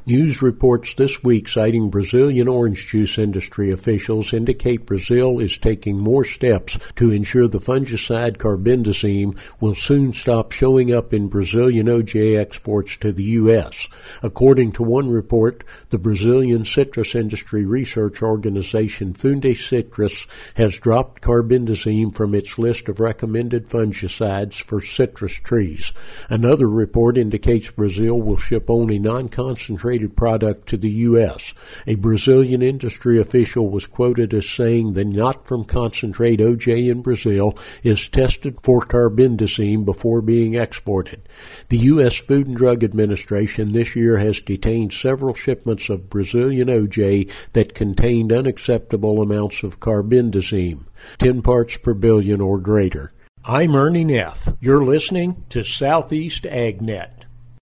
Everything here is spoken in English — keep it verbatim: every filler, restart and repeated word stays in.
News reports this week citing Brazilian orange juice industry officials indicate Brazil is taking more steps to ensure the fungicide carbendazim will soon stop showing up in Brazilian O J exports to the U S. According to one report, the Brazilian citrus industry research organization Fundecitrus has dropped carbendazim from its list of recommended fungicides for citrus trees. Another report indicates Brazil will ship only non-concentrated product to the U S. A Brazilian industry official was quoted as saying the not from concentrate O J in Brazil is tested for carbendazim before being exported. The U S Food and Drug Administration this year has detained several shipments of Brazilian O J that contained unacceptable amounts of carbendazim, ten parts per billion or greater. I'm Ernie Neff. You're listening to Southeast AgNet.